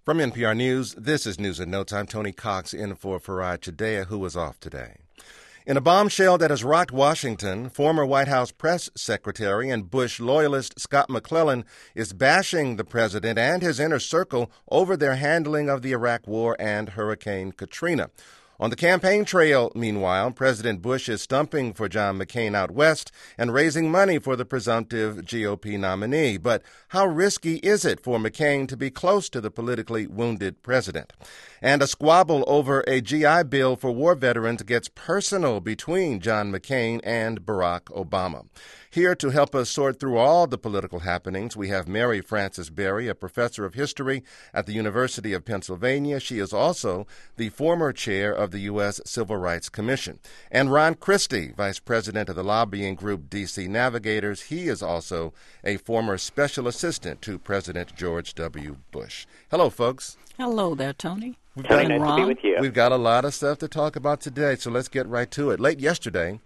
From NPR News, this is News in No Time. Tony Cox in for Faraj Chidea, who is off today. In a bombshell that has rocked Washington, former White House press secretary and Bush loyalist Scott McClellan is bashing the president and his inner circle over their handling of the Iraq War and Hurricane Katrina. On the campaign trail, meanwhile, President Bush is stumping for John McCain out west and raising money for the presumptive GOP nominee. But how risky is it for McCain to be close to the politically wounded president? And a squabble over a GI Bill for war veterans gets personal between John McCain and Barack Obama. Here to help us sort through all the political happenings, we have Mary Frances Berry, a professor of history at the University of Pennsylvania. She is also the former chair of the U.S. Civil Rights Commission. And Ron Christie, vice president of the lobbying group D.C. Navigators. He is also a former special assistant to President George W. Bush. Hello, folks. Hello there, Tony. Tony, nice to be with you. We've got a lot of stuff to talk about today, so let's get right to it. Late yesterday,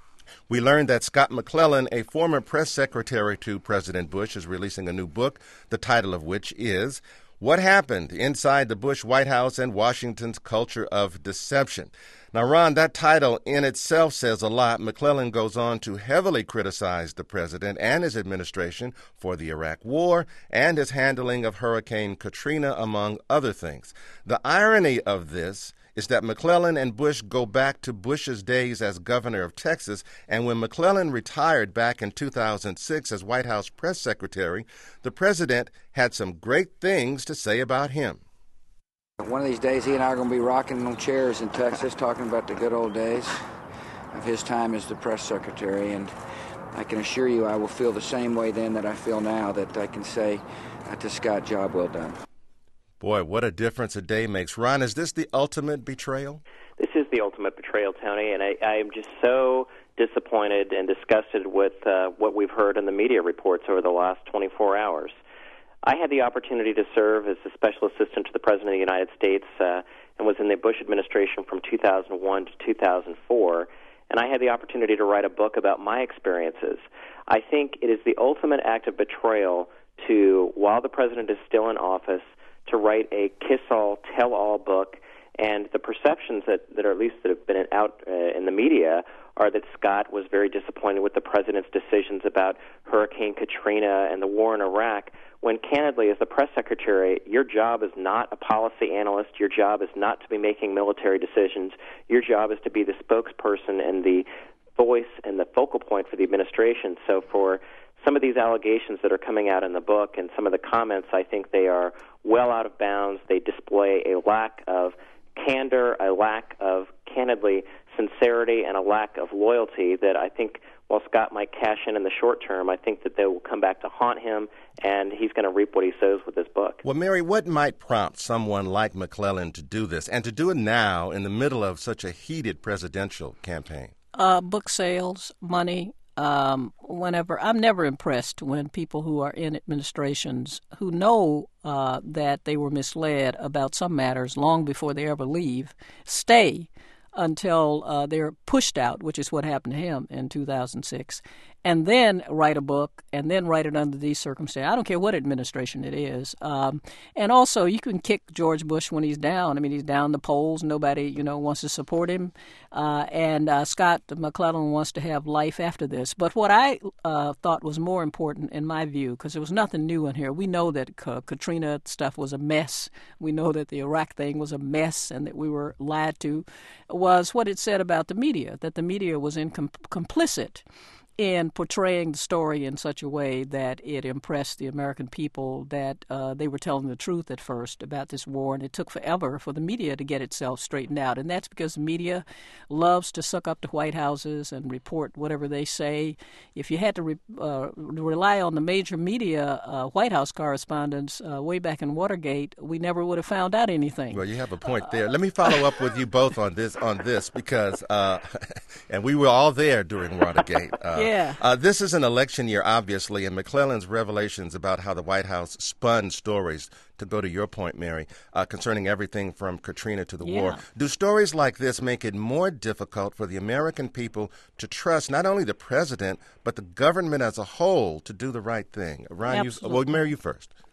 we learned that Scott McClellan, a former press secretary to President Bush, is releasing a new book, the title of which is What Happened Inside the Bush White House and Washington's Culture of Deception. Now, Ron, that title in itself says a lot. McClellan goes on to heavily criticize the president and his administration for the Iraq War and his handling of Hurricane Katrina, among other things. The irony of this is that McClellan and Bush go back to Bush's days as governor of Texas, and when McClellan retired back in 2006 as White House press secretary, the president had some great things to say about him. One of these days, he and I are going to be rocking on chairs in Texas, talking about the good old days of his time as the press secretary, and I can assure you I will feel the same way then that I feel now, that I can say to Scott, job well done. Boy, what a difference a day makes. Ron, is this the ultimate betrayal? This is the ultimate betrayal, Tony, and I am just so disappointed and disgusted with what we've heard in the media reports over the last 24 hours. I had the opportunity to serve as a special assistant to the President of the United States and was in the Bush administration from 2001 to 2004, and I had the opportunity to write a book about my experiences. I think it is the ultimate act of betrayal to, while the president is still in office, to write a kiss-all, tell-all book, and the perceptions that are at least that have been out in the media are that Scott was very disappointed with the president's decisions about Hurricane Katrina and the war in Iraq, when candidly, as the press secretary, your job is not a policy analyst, your job is not to be making military decisions, your job is to be the spokesperson and the voice and the focal point for the administration. So for some of these allegations that are coming out in the book and some of the comments, I think they are well out of bounds. They display a lack of candor, a lack of, candidly, sincerity, and a lack of loyalty that I think, while Scott might cash in the short term, I think that they will come back to haunt him, and he's going to reap what he sows with this book. Well, Mary, what might prompt someone like McClellan to do this, and to do it now in the middle of such a heated presidential campaign? Book sales, money. Whenever I'm never impressed when people who are in administrations who know that they were misled about some matters long before they ever leave stay until they're pushed out, which is what happened to him in 2006, and then write a book and then write it under these circumstances. I don't care what administration it is. And also, you can kick George Bush when he's down. I mean, he's down the polls. Nobody, wants to support him. And Scott McClellan wants to have life after this. But what I thought was more important, in my view, because there was nothing new in here. We know that Katrina stuff was a mess. We know that the Iraq thing was a mess and that we were lied to, was what it said about the media, that the media was complicit in portraying the story in such a way that it impressed the American people that they were telling the truth at first about this war, and it took forever for the media to get itself straightened out. And that's because the media loves to suck up to White Houses and report whatever they say. If you had to rely on the major media White House correspondents way back in Watergate, we never would have found out anything. Well, you have a point there. Let me follow up with you both on this because, and we were all there during Watergate. This is an election year, obviously, and McClellan's revelations about how the White House spun stories, to go to your point, Mary, concerning everything from Katrina to the war. Do stories like this make it more difficult for the American people to trust not only the president, but the government as a whole to do the right thing? Ron, Mary, you first.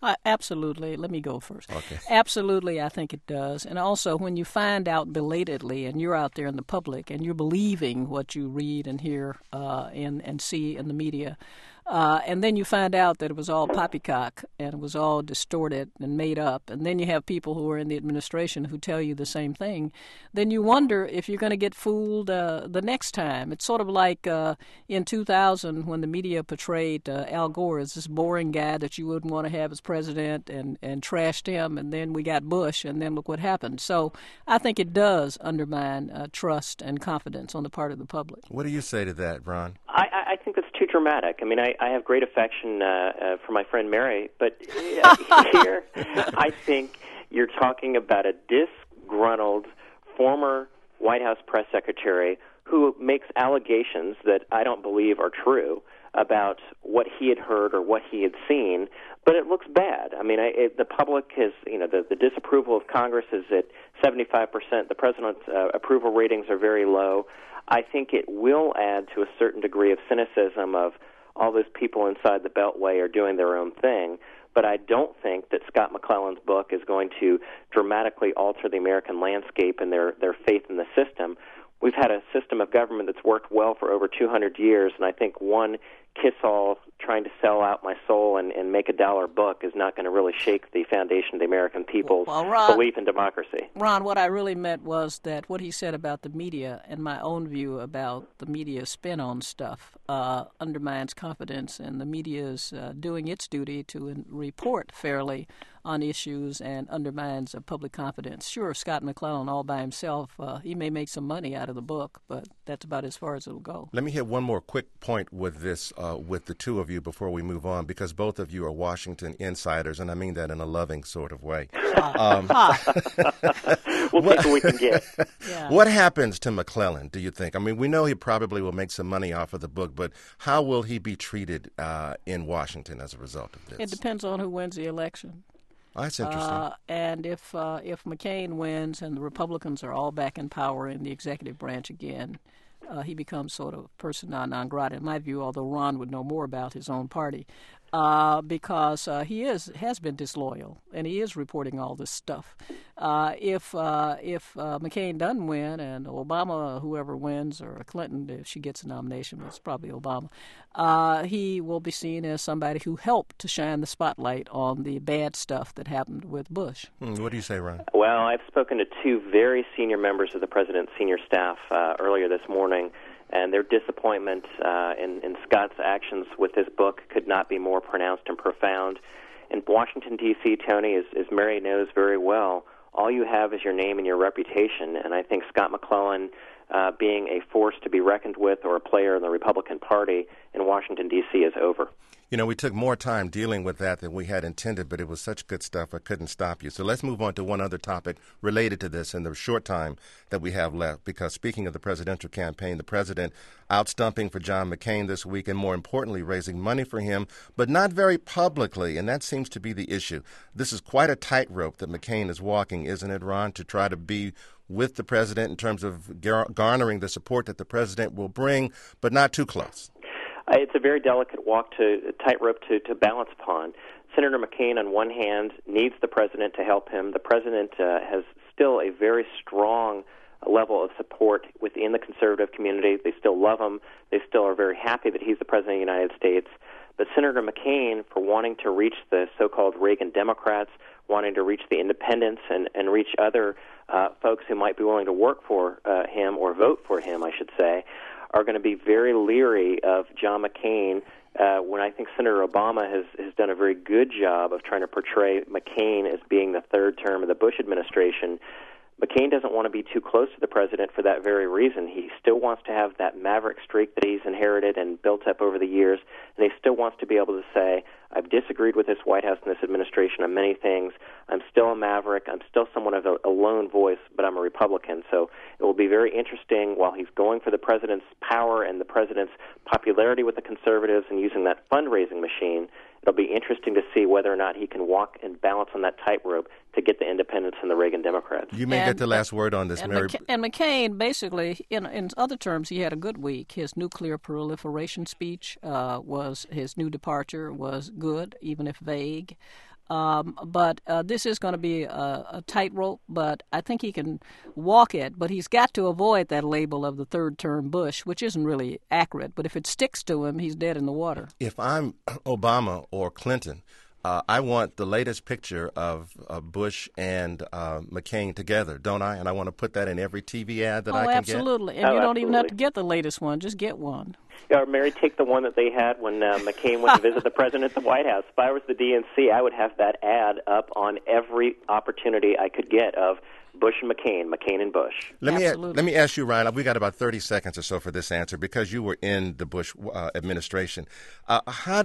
Absolutely. Let me go first. Okay. Absolutely, I think it does. And also, when you find out belatedly and you're out there in the public and you're believing what you read and hear and see in the media, and then you find out that it was all poppycock and it was all distorted and made up, and then you have people who are in the administration who tell you the same thing, then you wonder if you're going to get fooled the next time. It's sort of like in 2000 when the media portrayed Al Gore as this boring guy that you wouldn't want to have as president and trashed him, and then we got Bush, and then look what happened. So I think it does undermine trust and confidence on the part of the public. What do you say to that, Ron? I think that's too dramatic. I mean, I have great affection for my friend Mary, but here I think you're talking about a disgruntled former White House press secretary who makes allegations that I don't believe are true about what he had heard or what he had seen, but it looks bad. I mean, the public has, the disapproval of Congress is at 75%. The president's approval ratings are very low. I think it will add to a certain degree of cynicism of all those people inside the Beltway are doing their own thing. But I don't think that Scott McClellan's book is going to dramatically alter the American landscape and their faith in the system. We've had a system of government that's worked well for over 200 years, and I think one kiss-all trying to sell out my soul and make a dollar book is not going to really shake the foundation of the American people's belief in democracy. Ron, what I really meant was that what he said about the media and my own view about the media's spin on stuff undermines confidence, and the media is doing its duty to report fairly on issues and undermines public confidence. Sure, Scott McClellan all by himself, he may make some money out of the book, but that's about as far as it'll go. Let me hit one more quick point with this, with the two of you before we move on, because both of you are Washington insiders, and I mean that in a loving sort of way. We'll take what we can get. Yeah. What happens to McClellan, do you think? I mean, we know he probably will make some money off of the book, but how will he be treated in Washington as a result of this? It depends on who wins the election. Oh, that's interesting. And if McCain wins and the Republicans are all back in power in the executive branch again, he becomes sort of persona non grata, in my view, although Ron would know more about his own party, because he has been disloyal, and he is reporting all this stuff. If McCain doesn't win, and Obama, whoever wins, or Clinton, if she gets a nomination, but it's probably Obama, he will be seen as somebody who helped to shine the spotlight on the bad stuff that happened with Bush. What do you say, Ron? Well, I've spoken to two very senior members of the president's senior staff earlier this morning, and their disappointment in Scott's actions with this book could not be more pronounced and profound. In Washington, D.C., Tony, as Mary knows very well, all you have is your name and your reputation, and I think Scott McClellan being a force to be reckoned with or a player in the Republican Party in Washington, D.C. is over. You know, we took more time dealing with that than we had intended, but it was such good stuff I couldn't stop you. So let's move on to one other topic related to this in the short time that we have left, because speaking of the presidential campaign, the president outstumping for John McCain this week and, more importantly, raising money for him, but not very publicly, and that seems to be the issue. This is quite a tightrope that McCain is walking, isn't it, Ron, to try to be with the president in terms of garnering the support that the president will bring, but not too close? It's a very delicate tightrope to balance upon. Senator McCain, on one hand, needs the president to help him. The president has still a very strong level of support within the conservative community. They still love him. They still are very happy that he's the president of the United States. But Senator McCain, for wanting to reach the so-called Reagan Democrats, wanting to reach the independents and reach other folks who might be willing to work for him or vote for him, I should say, are going to be very leery of John McCain when I think Senator Obama has done a very good job of trying to portray McCain as being the third term of the Bush administration. McCain doesn't want to be too close to the president for that very reason. He still wants to have that maverick streak that he's inherited and built up over the years, and he still wants to be able to say, I've disagreed with this White House and this administration on many things. I'm still a maverick. I'm still somewhat of a lone voice, but I'm a Republican. So it will be very interesting while he's going for the president's power and the president's popularity with the conservatives and using that fundraising machine. It'll be interesting to see whether or not he can walk and balance on that tightrope to get the independents and the Reagan Democrats. You may get the last word on this, Mary. And McCain, basically, in other terms, he had a good week. His nuclear proliferation speech his new departure was good, even if vague. But this is going to be a tightrope, but I think he can walk it. But he's got to avoid that label of the third-term Bush, which isn't really accurate. But if it sticks to him, he's dead in the water. If I'm Obama or Clinton, I want the latest picture of Bush and McCain together, don't I? And I want to put that in every TV ad that I can absolutely. get. And you don't even have to get the latest one. Just get one. Or Mary, take the one that they had when McCain went to visit the president at the White House. If I was the DNC, I would have that ad up on every opportunity I could get of Bush and McCain, McCain and Bush. Let me ask you, Ryan, we got about 30 seconds or so for this answer because you were in the Bush administration. How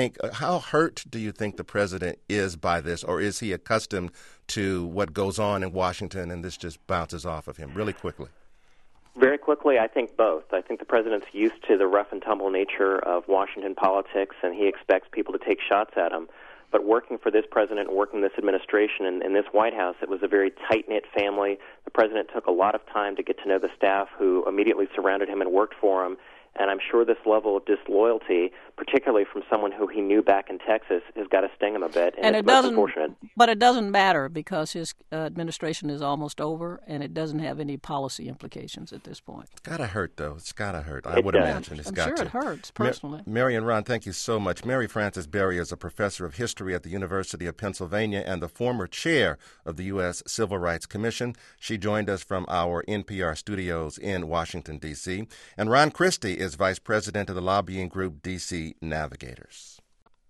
hurt do you think the president is by this, or is he accustomed to what goes on in Washington and this just bounces off of him really quickly? Very quickly, I think both. I think the president's used to the rough-and-tumble nature of Washington politics, and he expects people to take shots at him. But working for this president and working this administration and this White House, it was a very tight-knit family. The president took a lot of time to get to know the staff who immediately surrounded him and worked for him. And I'm sure this level of disloyalty, particularly from someone who he knew back in Texas, has got to sting him a bit. And it's most unfortunate. But it doesn't matter because his administration is almost over, and it doesn't have any policy implications at this point. It's got to hurt, though. It's got to hurt. I would imagine it's got to. I'm sure it hurts, personally. Mary and Ron, thank you so much. Mary Frances Berry is a professor of history at the University of Pennsylvania and the former chair of the U.S. Civil Rights Commission. She joined us from our NPR studios in Washington, D.C. And Ron Christie is vice president of the lobbying group D.C. Navigators.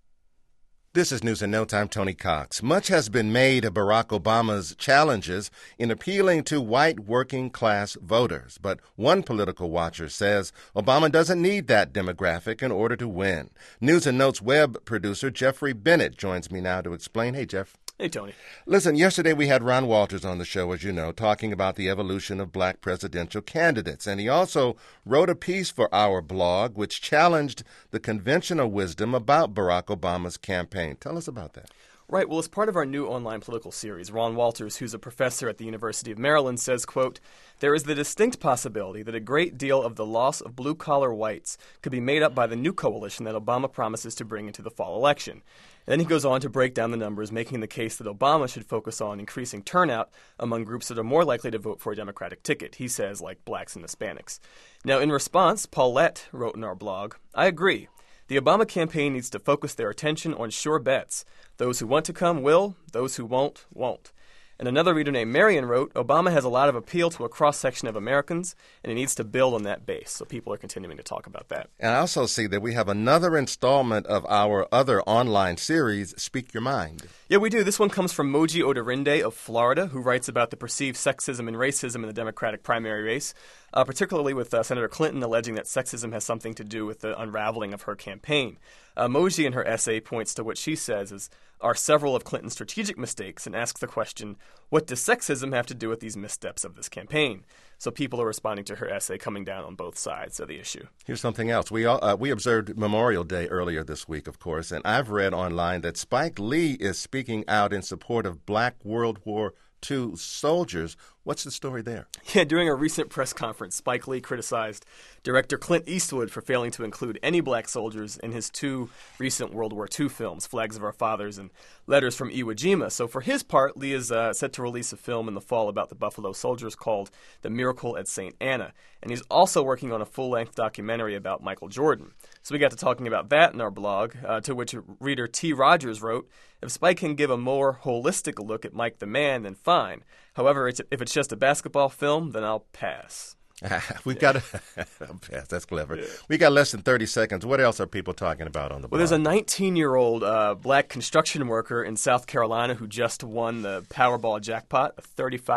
This is News in No Time. Tony Cox. Much has been made of Barack Obama's challenges in appealing to white working-class voters. But one political watcher says Obama doesn't need that demographic in order to win. News and Notes web producer Jeffrey Bennett joins me now to explain. Hey, Jeff. Hey, Tony. Listen, yesterday we had Ron Walters on the show, as you know, talking about the evolution of black presidential candidates. And he also wrote a piece for our blog which challenged the conventional wisdom about Barack Obama's campaign. Tell us about that. Right. Well, as part of our new online political series, Ron Walters, who's a professor at the University of Maryland, says, quote, "There is the distinct possibility that a great deal of the loss of blue-collar whites could be made up by the new coalition that Obama promises to bring into the fall election." And then he goes on to break down the numbers, making the case that Obama should focus on increasing turnout among groups that are more likely to vote for a Democratic ticket, he says, like blacks and Hispanics. Now, in response, Paulette wrote in our blog, "I agree. The Obama campaign needs to focus their attention on sure bets. Those who want to come will, those who won't, won't." And another reader named Marion wrote, "Obama has a lot of appeal to a cross-section of Americans, and he needs to build on that base." So people are continuing to talk about that. And I also see that we have another installment of our other online series, Speak Your Mind. Yeah, we do. This one comes from Moji Oderinde of Florida, who writes about the perceived sexism and racism in the Democratic primary race, particularly with Senator Clinton alleging that sexism has something to do with the unraveling of her campaign. Moji, in her essay, points to what she says are several of Clinton's strategic mistakes and asks the question, what does sexism have to do with these missteps of this campaign? So people are responding to her essay, coming down on both sides of the issue. Here's something else. We observed Memorial Day earlier this week, of course, and I've read online that Spike Lee is speaking out in support of black World War II soldiers. What's the story there? Yeah, during a recent press conference, Spike Lee criticized director Clint Eastwood for failing to include any black soldiers in his two recent World War II films, Flags of Our Fathers and Letters from Iwo Jima. So for his part, Lee is set to release a film in the fall about the Buffalo Soldiers called The Miracle at St. Anna. And he's also working on a full-length documentary about Michael Jordan. So we got to talking about that in our blog, to which reader T. Rogers wrote, "If Spike can give a more holistic look at Mike the Man, then fine. However, if it's just a basketball film, then I'll pass." We've got to pass. That's clever. Yeah. We got less than 30 seconds. What else are people talking about on the blog? Well, there's a 19-year-old black construction worker in South Carolina who just won the Powerball jackpot of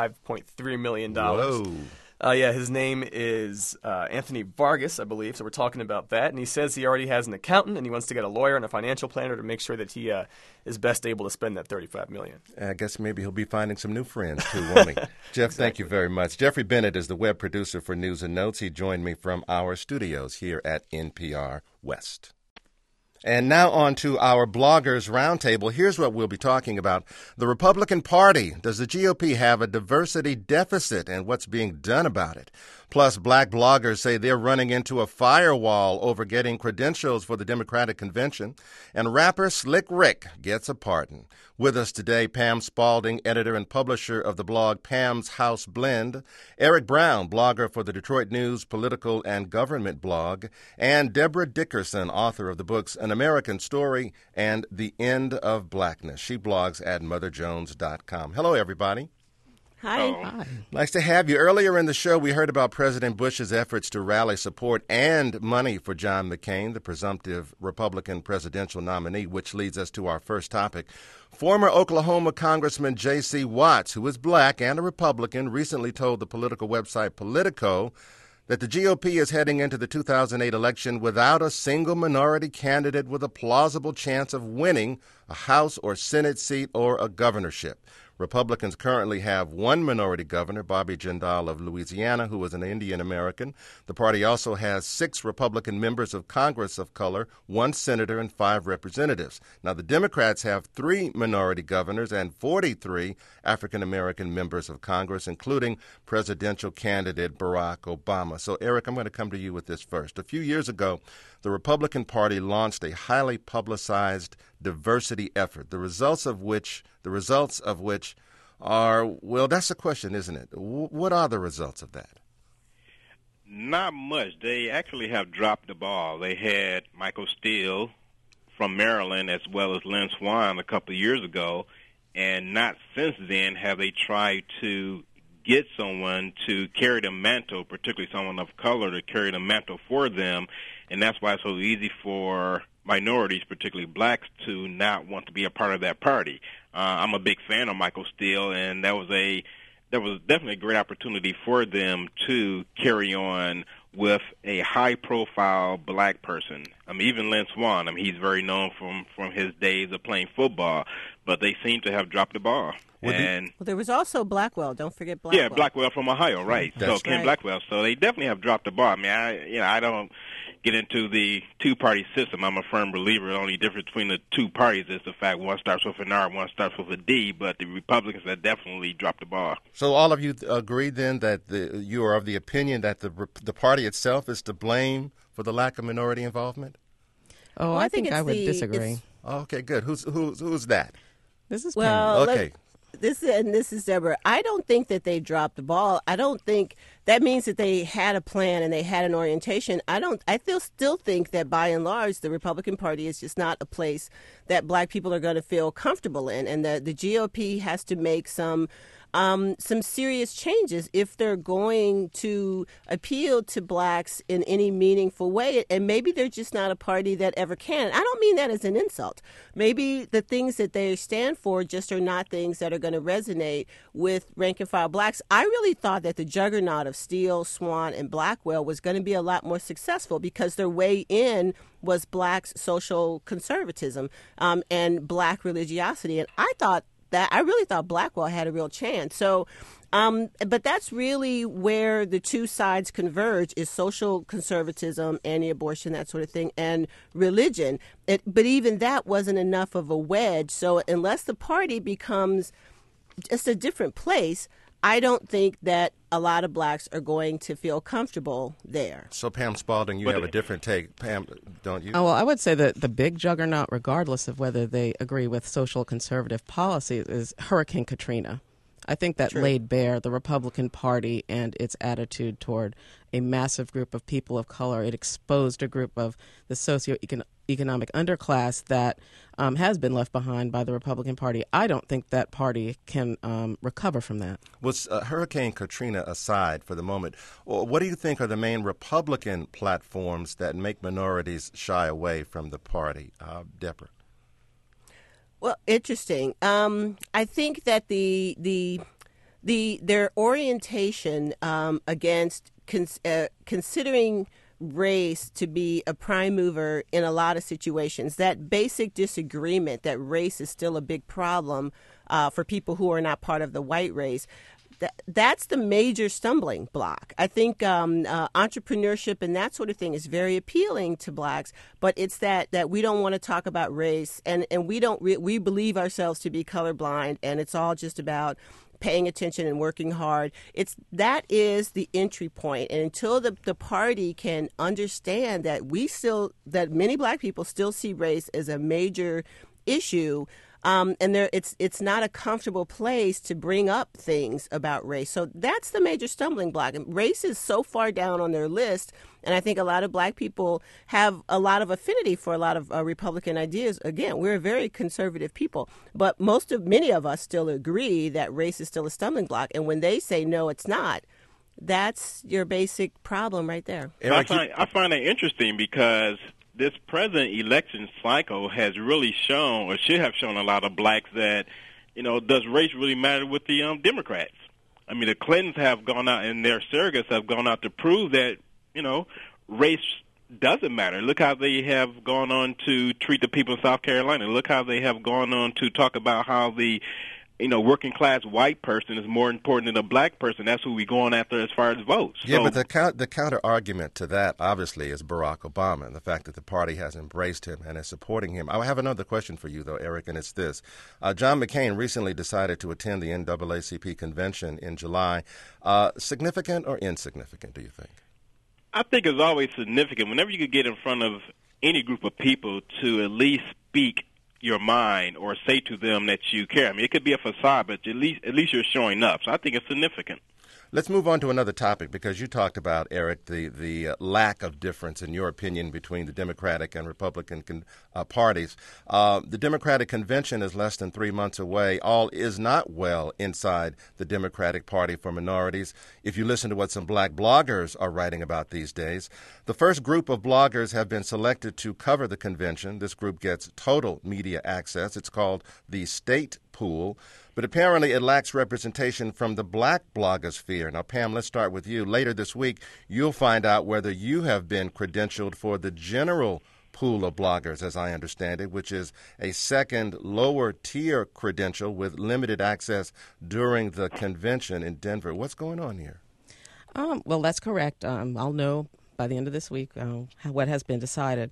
$35.3 million. Whoa. His name is Anthony Vargas, I believe, so we're talking about that. And he says he already has an accountant, and he wants to get a lawyer and a financial planner to make sure that he is best able to spend that $35 million. I guess maybe he'll be finding some new friends, too, won't he? Jeff, exactly. Thank you very much. Jeffrey Bennett is the web producer for News and Notes. He joined me from our studios here at NPR West. And now on to our Bloggers Roundtable. Here's what we'll be talking about. The Republican Party. Does the GOP have a diversity deficit, and what's being done about it? Plus, black bloggers say they're running into a firewall over getting credentials for the Democratic Convention. And rapper Slick Rick gets a pardon. With us today, Pam Spalding, editor and publisher of the blog Pam's House Blend, Eric Brown, blogger for the Detroit News political and government blog, and Deborah Dickerson, author of the books An American Story and The End of Blackness. She blogs at motherjones.com. Hello, everybody. Hi. Hi. Nice to have you. Earlier in the show, we heard about President Bush's efforts to rally support and money for John McCain, the presumptive Republican presidential nominee, which leads us to our first topic. Former Oklahoma Congressman J.C. Watts, who is black and a Republican, recently told the political website Politico that the GOP is heading into the 2008 election without a single minority candidate with a plausible chance of winning a House or Senate seat or a governorship. Republicans currently have one minority governor, Bobby Jindal of Louisiana, who is an Indian American. The party also has 6 Republican members of Congress of color, 1 senator, and 5 representatives. Now, the Democrats have 3 minority governors and 43 African American members of Congress, including presidential candidate Barack Obama. So, Eric, I'm going to come to you with this first. A few years ago, the Republican Party launched a highly publicized diversity effort, the results of which are, well, that's the question, isn't it? What are the results of that? Not much. They actually have dropped the ball. They had Michael Steele from Maryland as well as Lynn Swann a couple of years ago, and not since then have they tried to get someone to carry the mantle, particularly someone of color, to carry the mantle for them, and that's why it's so easy for minorities, particularly blacks, to not want to be a part of that party. I'm a big fan of Michael Steele, and that was definitely a great opportunity for them to carry on with a high-profile black person. Even Lynn Swann, he's very known from his days of playing football, but they seem to have dropped the ball. Well, there was also Blackwell. Don't forget Blackwell. Yeah, Blackwell from Ohio, right? That's Ken right. Blackwell. So they definitely have dropped the ball. I don't get into the two-party system. I'm a firm believer. The only difference between the two parties is the fact one starts with an R, one starts with a D, but the Republicans have definitely dropped the ball. So all of you agree then that you are of the opinion that the party itself is to blame for the lack of minority involvement? Oh, Well, I think I would it's disagree. Oh, okay, good. Who's that? This is Well, Okay. This is Deborah. I don't think that they dropped the ball. I don't think that means that they had a plan and they had an orientation. I still think that by and large the Republican Party is just not a place that black people are going to feel comfortable in, and that the GOP has to make some serious changes if they're going to appeal to blacks in any meaningful way. And maybe they're just not a party that ever can. I don't mean that as an insult. Maybe the things that they stand for just are not things that are going to resonate with rank and file blacks. I really thought that the juggernaut of Steele, Swann, and Blackwell was going to be a lot more successful because their way in was blacks' social conservatism and black religiosity. And I really thought Blackwell had a real chance. So, but that's really where the two sides converge, is social conservatism, anti-abortion, that sort of thing, and religion. But even that wasn't enough of a wedge. So unless the party becomes just a different place, I don't think that a lot of blacks are going to feel comfortable there. So, Pam Spalding, you have a different take. Pam, don't you? Oh, well, I would say that the big juggernaut, regardless of whether they agree with social conservative policies, is Hurricane Katrina. I think that laid bare the Republican Party and its attitude toward a massive group of people of color. It exposed a group of the socioeconomic underclass that has been left behind by the Republican Party. I don't think that party can recover from that. Was Hurricane Katrina aside for the moment, what do you think are the main Republican platforms that make minorities shy away from the party? Deborah? Well, interesting. I think that their orientation against considering race to be a prime mover in a lot of situations, that basic disagreement that race is still a big problem for people who are not part of the white race, that's the major stumbling block. I think entrepreneurship and that sort of thing is very appealing to blacks, but it's that we don't want to talk about race, and we believe ourselves to be colorblind, and it's all just about paying attention and working hard. That is the entry point. And until the party can understand that that many black people still see race as a major issue, and it's not a comfortable place to bring up things about race. So that's the major stumbling block. And race is so far down on their list, and I think a lot of black people have a lot of affinity for a lot of Republican ideas. Again, we're a very conservative people, but many of us still agree that race is still a stumbling block. And when they say no, it's not, that's your basic problem right there. I find that interesting because this present election cycle has really shown, or should have shown, a lot of blacks that, does race really matter with the Democrats? I mean, the Clintons have gone out, and their surrogates have gone out to prove that, race doesn't matter. Look how they have gone on to treat the people in South Carolina. Look how they have gone on to talk about how the working class white person is more important than a black person. That's who we're going after as far as votes. Yeah, but the counter argument to that, obviously, is Barack Obama and the fact that the party has embraced him and is supporting him. I have another question for you, though, Eric, and it's this. John McCain recently decided to attend the NAACP convention in July. Significant or insignificant, do you think? I think it's always significant. Whenever you could get in front of any group of people to at least speak your mind or say to them that you care. I mean, it could be a facade, but at least you're showing up. So I think it's significant. Let's move on to another topic, because you talked about, Eric, the lack of difference, in your opinion, between the Democratic and Republican parties. The Democratic convention is less than 3 months away. All is not well inside the Democratic Party for minorities. If you listen to what some black bloggers are writing about these days, the first group of bloggers have been selected to cover the convention. This group gets total media access. It's called the State Pool. But apparently it lacks representation from the black blogosphere. Now, Pam, let's start with you. Later this week, you'll find out whether you have been credentialed for the general pool of bloggers, as I understand it, which is a second lower-tier credential with limited access during the convention in Denver. What's going on here? Well, that's correct. I'll know by the end of this week what has been decided.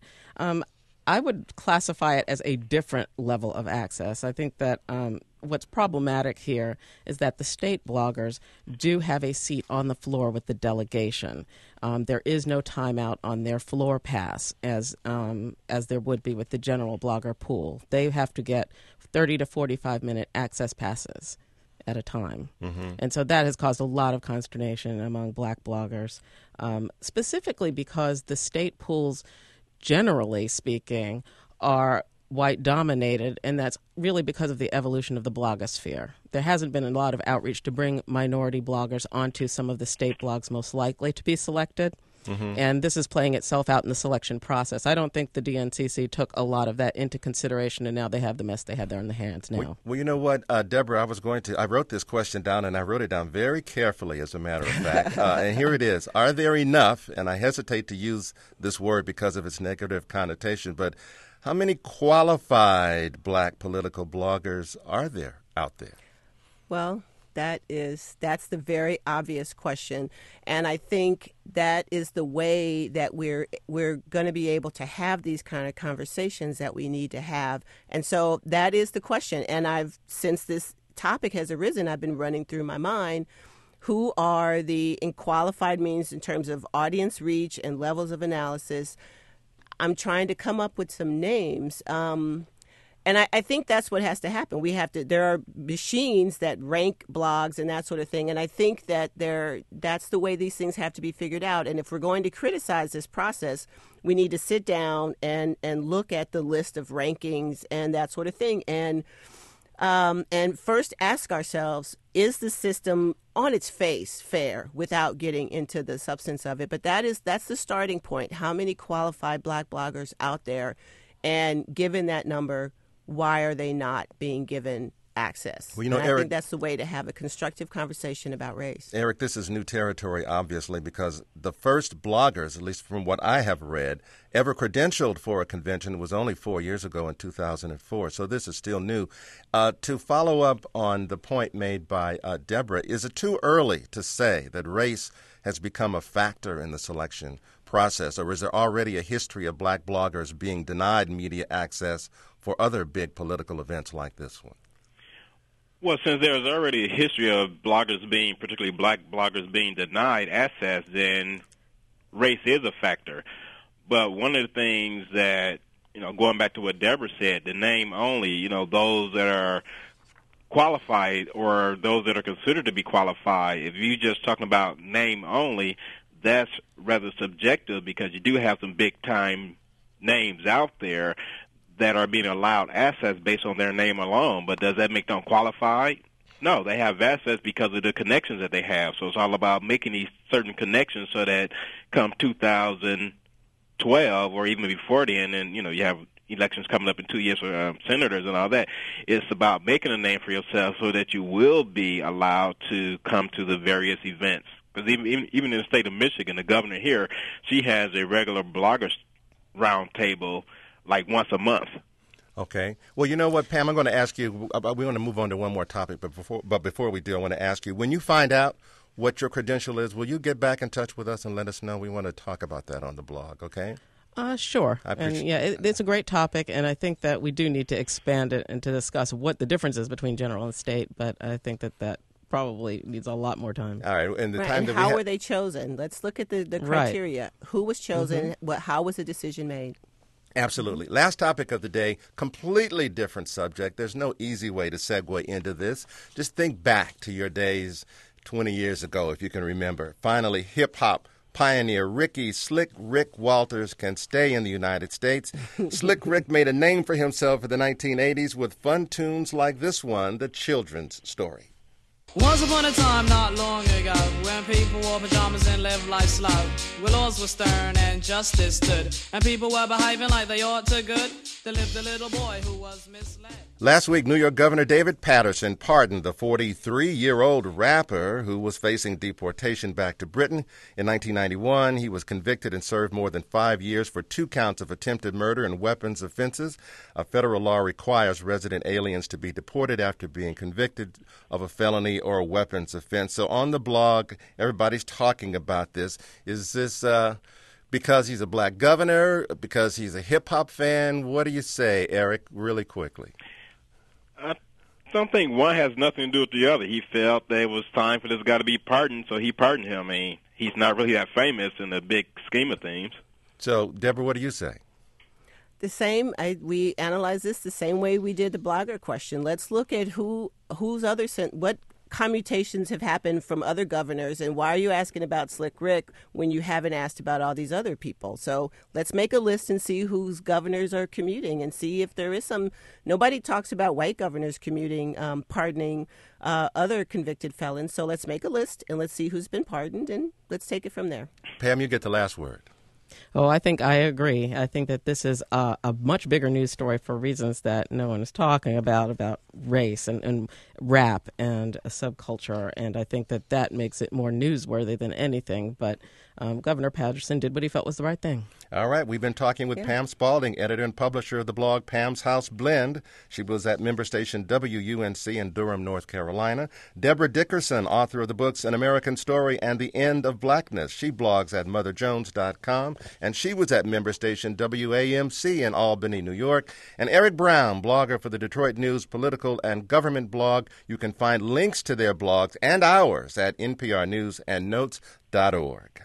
I would classify it as a different level of access. I think that what's problematic here is that the state bloggers do have a seat on the floor with the delegation. There is no timeout on their floor pass as there would be with the general blogger pool. They have to get 30 to 45-minute access passes at a time. Mm-hmm. And so that has caused a lot of consternation among black bloggers, specifically because the state pools, generally speaking, are white-dominated, and that's really because of the evolution of the blogosphere. There hasn't been a lot of outreach to bring minority bloggers onto some of the state blogs most likely to be selected, and this is playing itself out in the selection process. I don't think the DNCC took a lot of that into consideration, and now they have the mess they have there in the hands now. Well, you know what, Deborah, I wrote this question down, and I wrote it down very carefully, as a matter of fact, and here it is. Are there enough, and I hesitate to use this word because of its negative connotation, but how many qualified black political bloggers are there out there? Well, that's the very obvious question, and I think that is the way that we're going to be able to have these kind of conversations that we need to have. And so that is the question. And since this topic has arisen, I've been running through my mind who are the qualified means in terms of audience reach and levels of analysis. I'm trying to come up with some names. And I think that's what has to happen. There are machines that rank blogs and that sort of thing. And I think that that's the way these things have to be figured out. And if we're going to criticize this process, we need to sit down and look at the list of rankings and that sort of thing. And first ask ourselves, is the system on its face fair, without getting into the substance of it? But that's the starting point. How many qualified black bloggers out there? And given that number, why are they not being given access. Well, you know, and I Eric, think that's the way to have a constructive conversation about race. Eric, this is new territory, obviously, because the first bloggers, at least from what I have read, ever credentialed for a convention was only 4 years ago in 2004. So this is still new. To follow up on the point made by Deborah, is it too early to say that race has become a factor in the selection process, or is there already a history of black bloggers being denied media access for other big political events like this one? Well, since there's already a history of bloggers being, particularly black bloggers, being denied access, then race is a factor. But one of the things that, going back to what Deborah said, the name only, those that are qualified or those that are considered to be qualified, if you're just talking about name only, that's rather subjective because you do have some big-time names out there that are being allowed access based on their name alone. But does that make them qualified? No, they have access because of the connections that they have. So it's all about making these certain connections so that come 2012 or even before then, and, you have elections coming up in 2 years for senators and all that. It's about making a name for yourself so that you will be allowed to come to the various events. Because even in the state of Michigan, the governor here, she has a regular bloggers round table like once a month. Okay. Well, you know what, Pam, I'm going to ask you, we're going to move on to one more topic, but before we do, I want to ask you, when you find out what your credential is, will you get back in touch with us and let us know? We want to talk about that on the blog, okay? Sure. It's a great topic, and I think that we do need to expand it and to discuss what the difference is between general and state, but I think that probably needs a lot more time. All right. And how were they chosen? Let's look at the criteria. Right. Who was chosen? Mm-hmm. How was the decision made? Absolutely. Last topic of the day, completely different subject. There's no easy way to segue into this. Just think back to your days 20 years ago, if you can remember. Finally, hip-hop pioneer Ricky Slick Rick Walters can stay in the United States. Slick Rick made a name for himself in the 1980s with fun tunes like this one, The Children's Story. Once upon a time, not long ago, when people wore pajamas and lived life slow, where laws were stern and justice stood, and people were behaving like they ought to good, there lived a little boy who was misled. Last week, New York Governor David Paterson pardoned the 43-year-old rapper who was facing deportation back to Britain. In 1991, he was convicted and served more than 5 years for 2 counts of attempted murder and weapons offenses. A federal law requires resident aliens to be deported after being convicted of a felony or a weapons offense. So on the blog, everybody's talking about this. Is this because he's a black governor, because he's a hip-hop fan? What do you say, Eric, really quickly? I don't think one has nothing to do with the other. He felt that it was time for this guy to be pardoned, so he pardoned him. I mean, he's not really that famous in the big scheme of things. So, Deborah, what do you say? The same. We analyze this the same way we did the blogger question. Let's look at what commutations have happened from other governors, and why are you asking about Slick Rick when you haven't asked about all these other people? So let's make a list and see whose governors are commuting and see if there is some. Nobody talks about white governors commuting, pardoning other convicted felons. So let's make a list and let's see who's been pardoned, and let's take it from there. Pam, you get the last word. Oh, I think I agree. I think that this is a much bigger news story for reasons that no one is talking about race and rap and a subculture. And I think that makes it more newsworthy than anything. But Governor Paterson did what he felt was the right thing. All right. We've been talking with Pam Spalding, editor and publisher of the blog Pam's House Blend. She was at member station WUNC in Durham, North Carolina. Deborah Dickerson, author of the books An American Story and The End of Blackness. She blogs at motherjones.com. And she was at member station WAMC in Albany, New York. And Eric Brown, blogger for the Detroit News Political and Government blog. You can find links to their blogs and ours at nprnewsandnotes.org.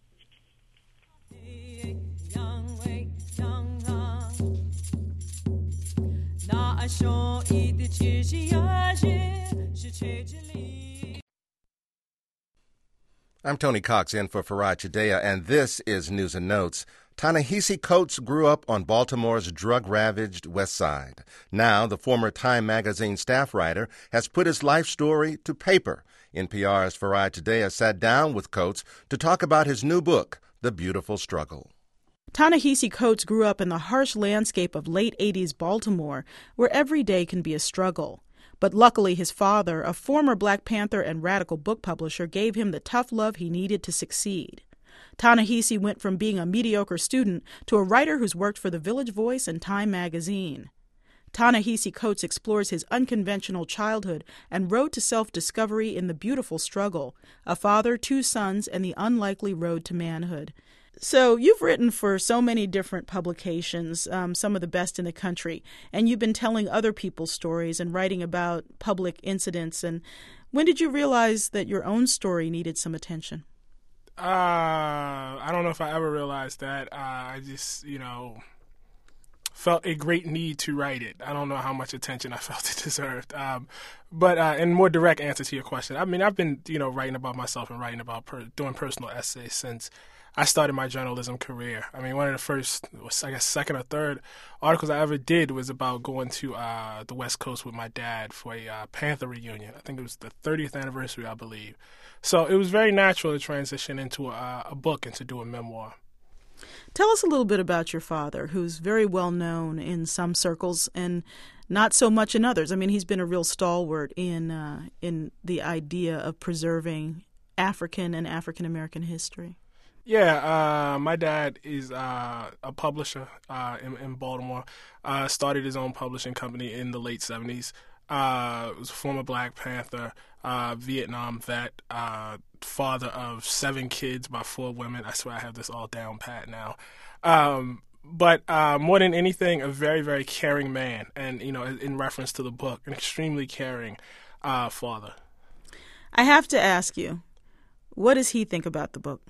I'm Tony Cox in for Farad Chidea, and this is News and Notes. Ta-Nehisi Coates grew up on Baltimore's drug-ravaged West Side. Now, the former Time magazine staff writer has put his life story to paper. NPR's Farad Chidea sat down with Coates to talk about his new book, The Beautiful Struggle. Ta-Nehisi Coates grew up in the harsh landscape of late 80s Baltimore, where every day can be a struggle. But luckily, his father, a former Black Panther and radical book publisher, gave him the tough love he needed to succeed. Ta-Nehisi went from being a mediocre student to a writer who's worked for The Village Voice and Time magazine. Ta-Nehisi Coates explores his unconventional childhood and road to self-discovery in The Beautiful Struggle, A Father, Two Sons, and the Unlikely Road to Manhood. So you've written for so many different publications, some of the best in the country, and you've been telling other people's stories and writing about public incidents. And when did you realize that your own story needed some attention? I don't know if I ever realized that. I just, felt a great need to write it. I don't know how much attention I felt it deserved. But in more direct answer to your question, I mean, I've been, writing about myself and writing about doing personal essays since I started my journalism career. I mean, one of the first, I guess, second or third articles I ever did was about going to the West Coast with my dad for a Panther reunion. I think it was the 30th anniversary, I believe. So it was very natural to transition into a book and to do a memoir. Tell us a little bit about your father, who's very well known in some circles and not so much in others. I mean, he's been a real stalwart in the idea of preserving African and African-American history. Yeah, my dad is a publisher in Baltimore. Started his own publishing company in the late 70s. Was a former Black Panther, Vietnam vet, father of 7 kids by 4 women. I swear I have this all down pat now. But more than anything, a very, very caring man. And, in reference to the book, an extremely caring father. I have to ask you, what does he think about the book?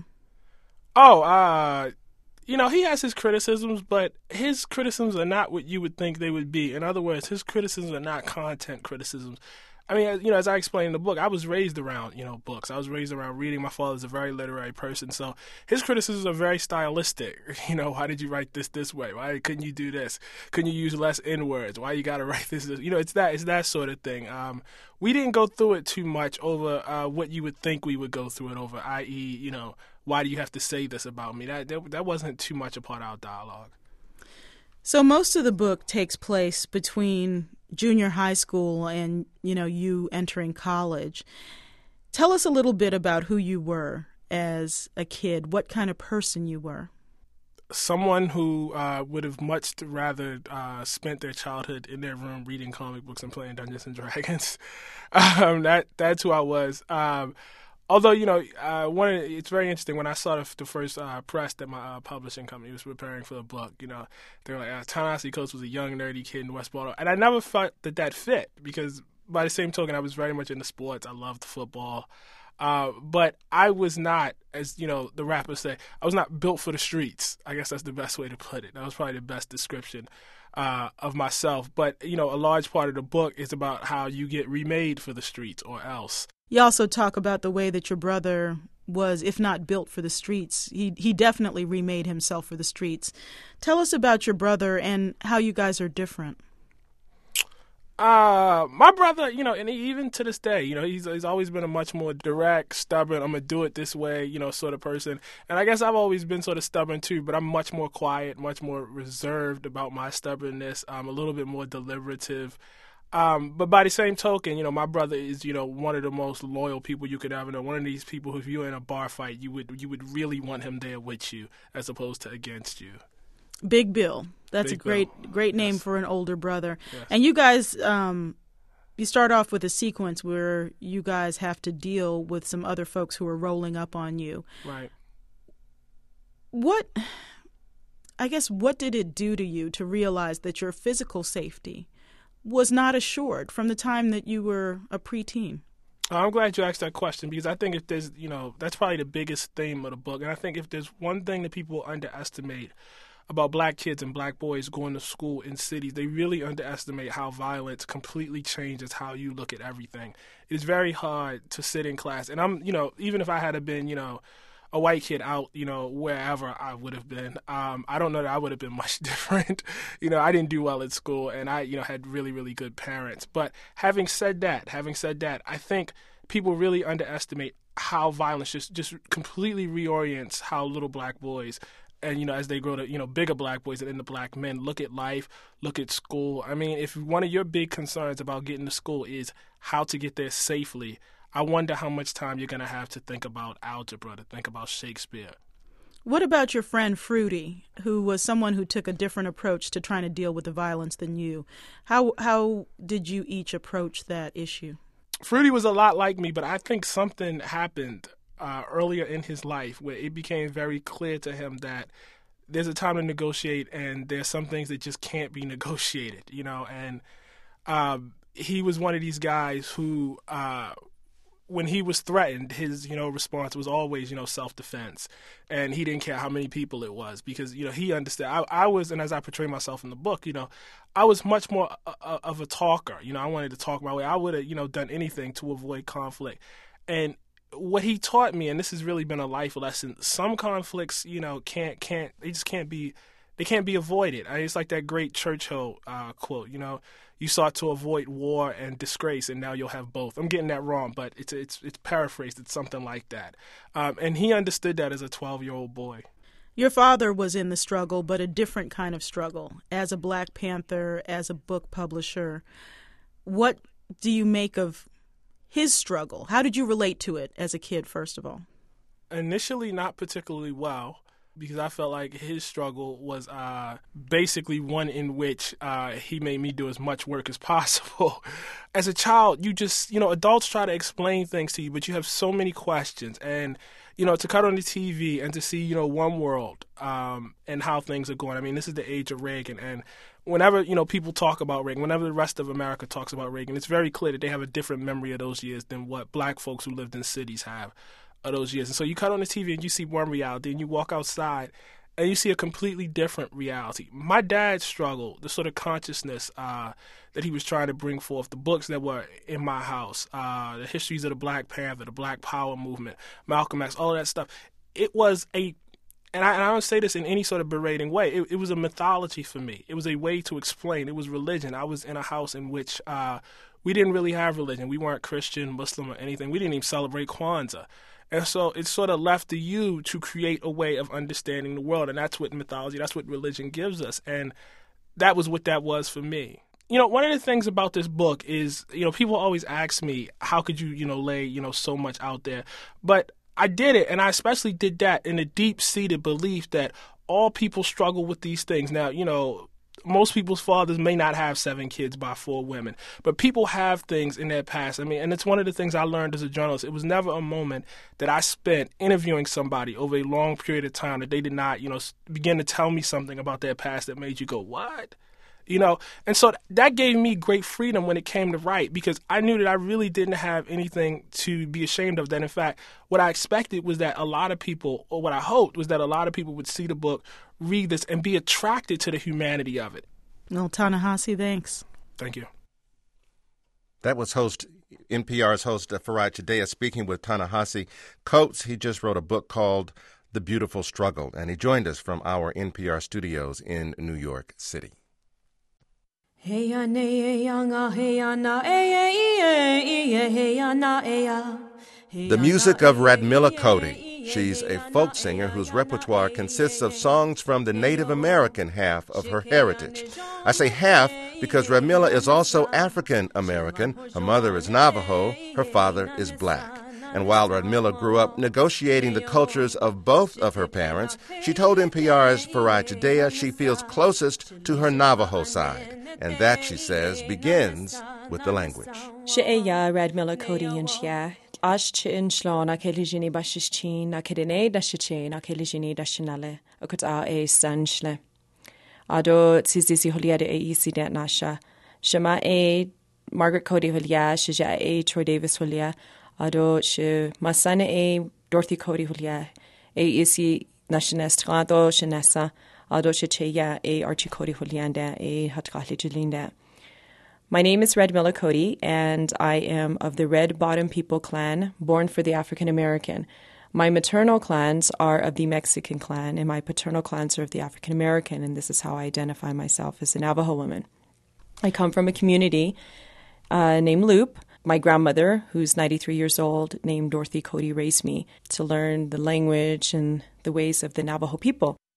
Oh, he has his criticisms, but his criticisms are not what you would think they would be. In other words, his criticisms are not content criticisms. I mean, as I explained in the book, I was raised around, books. I was raised around reading. My father's a very literary person, so his criticisms are very stylistic. Why did you write this way? Why couldn't you do this? Couldn't you use less N-words? Why you got to write this? It's that sort of thing. We didn't go through it too much over what you would think we would go through it over, i.e., why do you have to say this about me? That wasn't too much a part of our dialogue. So most of the book takes place between junior high school and, you entering college. Tell us a little bit about who you were as a kid, what kind of person you were. Someone who would have much rather spent their childhood in their room reading comic books and playing Dungeons and Dragons. That's who I was. Although, it's very interesting. When I saw the first press that my publishing company was preparing for the book, they were like, Ta-Nehisi Coates was a young, nerdy kid in West Baltimore. And I never felt that fit because by the same token, I was very much into sports. I loved football. But I was not, as, the rappers say, I was not built for the streets. I guess that's the best way to put it. That was probably the best description of myself. But, a large part of the book is about how you get remade for the streets or else. You also talk about the way that your brother was, if not built for the streets, he definitely remade himself for the streets. Tell us about your brother and how you guys are different. My brother, and even to this day, he's always been a much more direct, stubborn, I'm going to do it this way, sort of person. And I guess I've always been sort of stubborn too, but I'm much more quiet, much more reserved about my stubbornness. I'm a little bit more deliberative. But by the same token, my brother is, one of the most loyal people you could ever know. One of these people who, if you're in a bar fight, you would really want him there with you as opposed to against you. Big Bill. That's Big a great name yes. for an older brother. Yes. And you guys, you start off with a sequence where you guys have to deal with some other folks who are rolling up on you. Right. What did it do to you to realize that your physical safety was not assured from the time that you were a preteen? I'm glad you asked that question because I think if there's, that's probably the biggest theme of the book. And I think if there's one thing that people underestimate about black kids and black boys going to school in cities, they really underestimate how violence completely changes how you look at everything. It's very hard to sit in class. And I'm, even if I had been, a white kid out, wherever I would have been, I don't know that I would have been much different. I didn't do well at school and I, had really, really good parents. But having said that, I think people really underestimate how violence just completely reorients how little black boys and, as they grow to, bigger black boys and into black men, look at life, look at school. I mean, if one of your big concerns about getting to school is how to get there safely, I wonder how much time you're going to have to think about algebra, to think about Shakespeare. What about your friend Fruity, who was someone who took a different approach to trying to deal with the violence than you? How did you each approach that issue? Fruity was a lot like me, but I think something happened earlier in his life where it became very clear to him that there's a time to negotiate and there's some things that just can't be negotiated, and he was one of these guys who when he was threatened, his, response was always, self-defense. And he didn't care how many people it was because, he understood. I was, and as I portray myself in the book, I was much more of a talker. I wanted to talk my way. I would have, done anything to avoid conflict. And what he taught me, and this has really been a life lesson, some conflicts, they just can't be avoided. It's like that great Churchill quote, you sought to avoid war and disgrace, and now you'll have both. I'm getting that wrong, but it's paraphrased. It's something like that. And he understood that as a 12-year-old boy. Your father was in the struggle, but a different kind of struggle. As a Black Panther, as a book publisher, what do you make of his struggle? How did you relate to it as a kid, first of all? Initially, not particularly well, because I felt like his struggle was basically one in which he made me do as much work as possible. As a child, you just, adults try to explain things to you, but you have so many questions. And, to cut on the TV and to see, one world and how things are going. I mean, this is the age of Reagan. And whenever, people talk about Reagan, whenever the rest of America talks about Reagan, it's very clear that they have a different memory of those years than what black folks who lived in cities have of those years. And so you cut on the TV and you see one reality, and you walk outside and you see a completely different reality. My dad struggled, the sort of consciousness that he was trying to bring forth, the books that were in my house, the histories of the Black Panther, the Black Power movement, Malcolm X, all of that stuff. It was and I don't say this in any sort of berating way, it was a mythology for me. It was a way to explain. It was religion. I was in a house in which we didn't really have religion. We weren't Christian, Muslim, or anything. We didn't even celebrate Kwanzaa. And so it's sort of left to you to create a way of understanding the world. And that's what mythology, that's what religion gives us. And that was what that was for me. One of the things about this book is, people always ask me, how could you, lay, so much out there? But I did it. And I especially did that in a deep-seated belief that all people struggle with these things. Now, most people's fathers may not have 7 kids by 4 women, but people have things in their past. I mean, and it's one of the things I learned as a journalist. It was never a moment that I spent interviewing somebody over a long period of time that they did not, begin to tell me something about their past that made you go, what? And so that gave me great freedom when it came to write, because I knew that I really didn't have anything to be ashamed of. That, in fact, what I expected was that a lot of people, or what I hoped was that a lot of people would see the book, read this, and be attracted to the humanity of it. Well, Ta-Nehisi, thanks. Thank you. That was NPR's host, Faraj Chideya, speaking with Ta-Nehisi Coates. He just wrote a book called The Beautiful Struggle, and he joined us from our NPR studios in New York City. The music of Radmilla Cody. She's a folk singer whose repertoire consists of songs from the Native American half of her heritage. I say half because Radmilla is also African American. Her mother is Navajo, her father is Black. And while Radmilla grew up negotiating the cultures of both of her parents, she told NPR's Faraj Chideya she feels closest to her Navajo side. And that, she says, begins with the language. She'eya Radmilla Cody and Shia. Ash chin shlon a kelijini bashichin a kedine dashichin a kelijini dashinale a kut a sanshle. Ado tsisi holiade e isident nasha. Shema Margaret Cody holia, shija Troy Davis holia. Ado she masane Dorothy Cody holia. Isi nashinestrado shenessa. Ado she cheya Archie Cody holianda hatkali jilinda. My name is Radmilla Cody, and I am of the Red Bottom People clan, born for the African American. My maternal clans are of the Mexican clan, and my paternal clans are of the African American, and this is how I identify myself as a Navajo woman. I come from a community named Loop. My grandmother, who's 93 years old, named Dorothy Cody, raised me to learn the language and the ways of the Navajo people.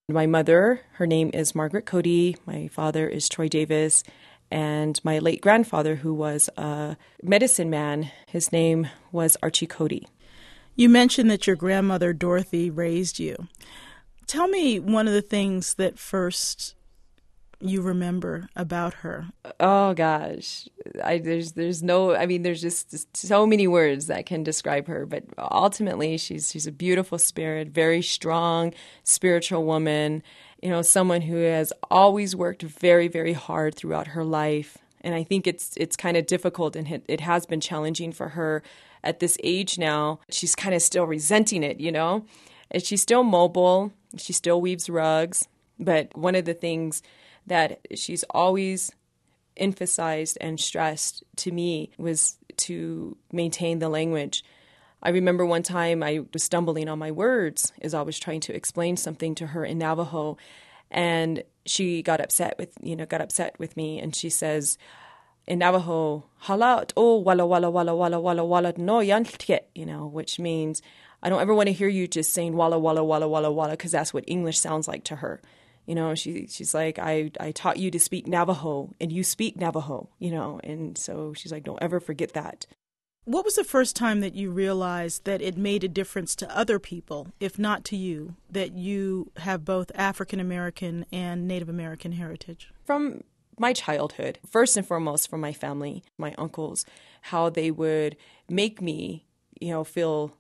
My mother, her name is Margaret Cody. My father is Troy Davis. And my late grandfather, who was a medicine man, his name was Archie Cody. You mentioned that your grandmother, Dorothy, raised you. Tell me one of the things that first you remember about her. Oh, gosh. There's just so many words that can describe her. But ultimately, she's a beautiful spirit, very strong, spiritual woman. Someone who has always worked very, very hard throughout her life. And I think it's kind of difficult, and it has been challenging for her at this age now. She's kind of still resenting it, And she's still mobile. She still weaves rugs. But one of the things that she's always emphasized and stressed to me was to maintain the language. I remember one time I was stumbling on my words as I was trying to explain something to her in Navajo, and she got upset with me, and she says in Navajo, "Halat o wala wala wala wala wala wala no yantiet," which means I don't ever want to hear you just saying wala wala wala wala wala, because that's what English sounds like to her. She's like, I taught you to speak Navajo, and you speak Navajo, and so she's like, don't ever forget that. What was the first time that you realized that it made a difference to other people, if not to you, that you have both African American and Native American heritage? From my childhood, first and foremost from my family, my uncles, how they would make me, feel,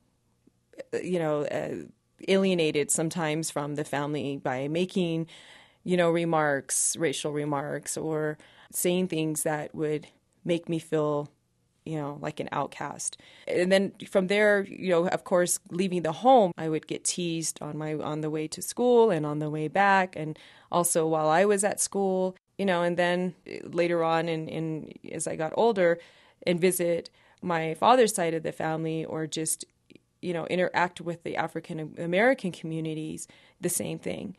alienated sometimes from the family by making, racial remarks, or saying things that would make me feel, like an outcast. And then from there, of course, leaving the home, I would get teased on the way to school and on the way back, and also while I was at school, and then later on in as I got older and visit my father's side of the family, or just interact with the African American communities, the same thing.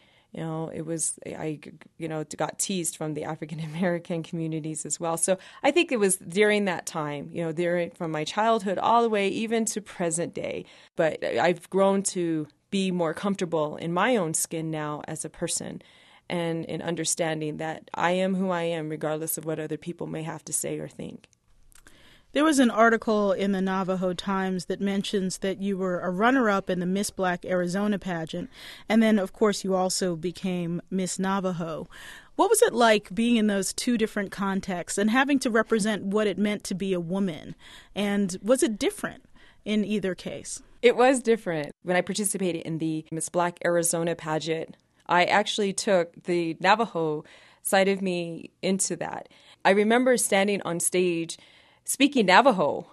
I got teased from the African American communities as well. So I think it was during that time, from my childhood all the way even to present day. But I've grown to be more comfortable in my own skin now as a person, and in understanding that I am who I am, regardless of what other people may have to say or think. There was an article in the Navajo Times that mentions that you were a runner-up in the Miss Black Arizona pageant, and then, of course, you also became Miss Navajo. What was it like being in those two different contexts and having to represent what it meant to be a woman? And was it different in either case? It was different. When I participated in the Miss Black Arizona pageant, I actually took the Navajo side of me into that. I remember standing on stage speaking Navajo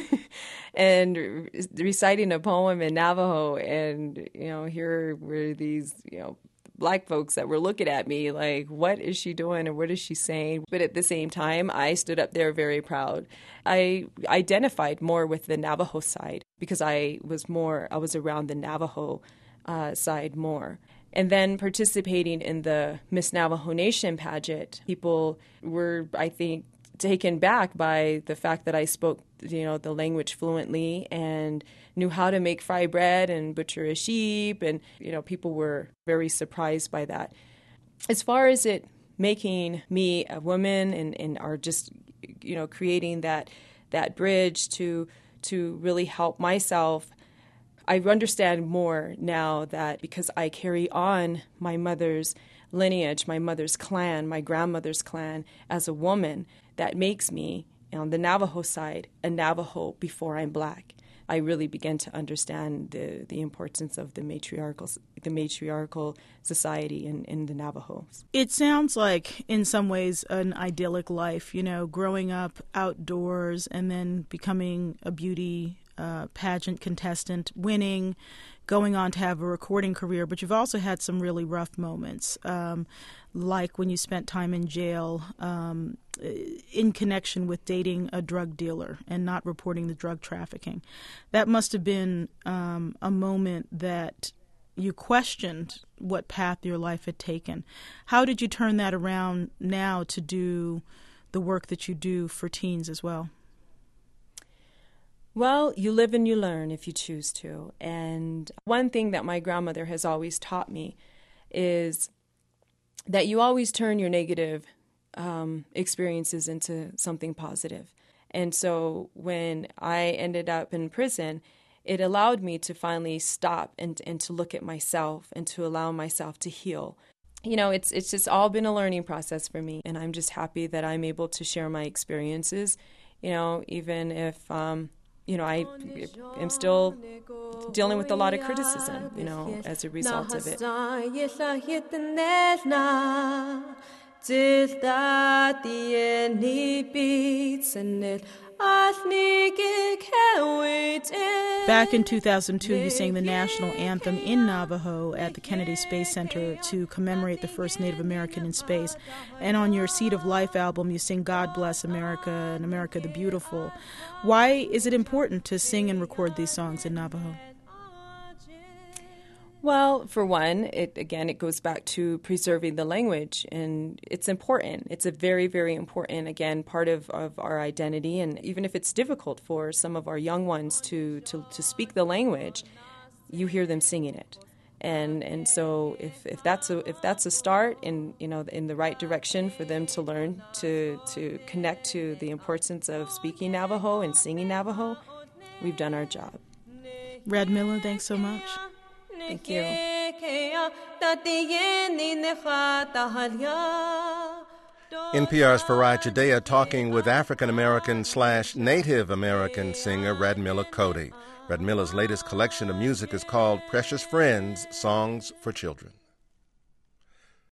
and reciting a poem in Navajo, and here were these Black folks that were looking at me like, what is she doing and what is she saying? But at the same time, I stood up there very proud. I identified more with the Navajo side because I was around the Navajo side more. And then participating in the Miss Navajo Nation pageant, people were, I think, taken back by the fact that I spoke, the language fluently and knew how to make fry bread and butcher a sheep. And, people were very surprised by that. As far as it making me a woman and or just, creating that bridge to really help myself, I understand more now that because I carry on my mother's lineage, my mother's clan, my grandmother's clan as a woman, that makes me, on the Navajo side, a Navajo before I'm Black. I really began to understand the importance of the matriarchal society in the Navajos. It sounds like, in some ways, an idyllic life, growing up outdoors and then becoming a beauty pageant contestant, winning, going on to have a recording career, but you've also had some really rough moments, like when you spent time in jail in connection with dating a drug dealer and not reporting the drug trafficking. That must have been a moment that you questioned what path your life had taken. How did you turn that around now to do the work that you do for teens as well? Well, you live and you learn if you choose to. And one thing that my grandmother has always taught me is that you always turn your negative experiences into something positive. And so when I ended up in prison, it allowed me to finally stop and to look at myself and to allow myself to heal. It's just all been a learning process for me, and I'm just happy that I'm able to share my experiences, even if, I am still dealing with a lot of criticism, as a result of it. Back in 2002, you sang the national anthem in Navajo at the Kennedy Space Center to commemorate the first Native American in space. And on your Seed of Life album, you sing God Bless America and America the Beautiful. Why is it important to sing and record these songs in Navajo? Well, for one, it goes back to preserving the language, and it's important. It's a very, very important, again, part of our identity. And even if it's difficult for some of our young ones to speak the language, you hear them singing it. And so if that's a start in the right direction for them to learn to connect to the importance of speaking Navajo and singing Navajo, we've done our job. Red Miller, thanks so much. Thank you. NPR's Farai Chideya talking with African-American/Native American singer Radmilla Cody. Radmilla's latest collection of music is called Precious Friends, Songs for Children.